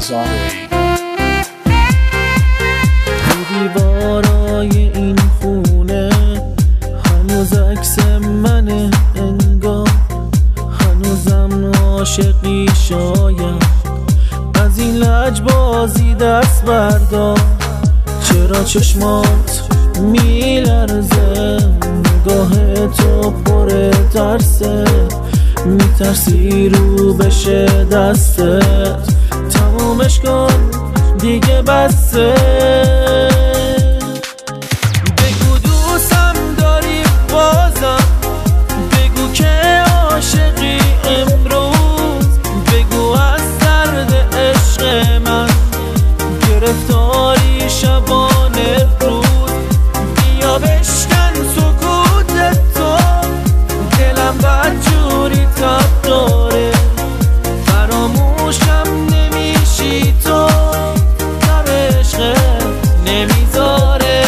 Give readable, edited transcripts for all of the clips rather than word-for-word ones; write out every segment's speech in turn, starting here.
Zahiri. دیوارای این خونه هنوز عکس منه، انگار هنوزم عاشقی. شاید از این لجبازی دست بردار، چرا چشمات میلرزه؟ نگاه تو پر ترسه، میترسی رو بشه دستت. تمومش کن دیگه بسه. بگو دوستم داری بازم، بگو که عاشقی امروز، بگو از درد عشق من گرفتاری شبانه روز. بیا بشکن سکوت تو، دلم بدجوری تب داره، فراموشم نمیشی تو، در عشقت نمیذاره.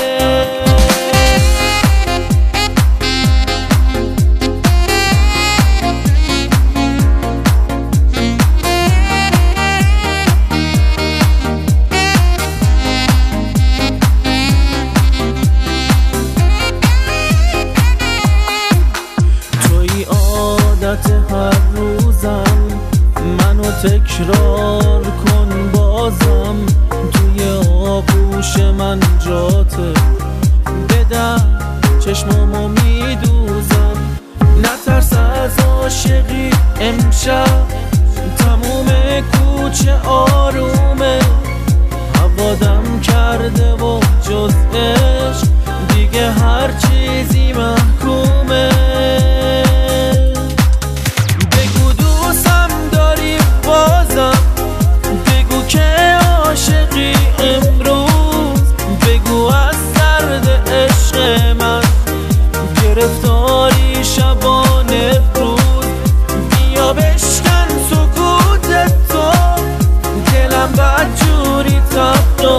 عادت هر روزم، منو تکرار کن بازم. توی آغوش من جاته، بدم چشمامو میدوزم. نترس از عاشقی امشب، تموم کوچه آرومه. هوادم کرده و جز عشق دیگه هر چیزی محکومه. بگو که عاشقی امروز، بگو از درد عشق من گرفتاری شبانه روز. بیا بشکن سکوت تو، دلم بدجوری تب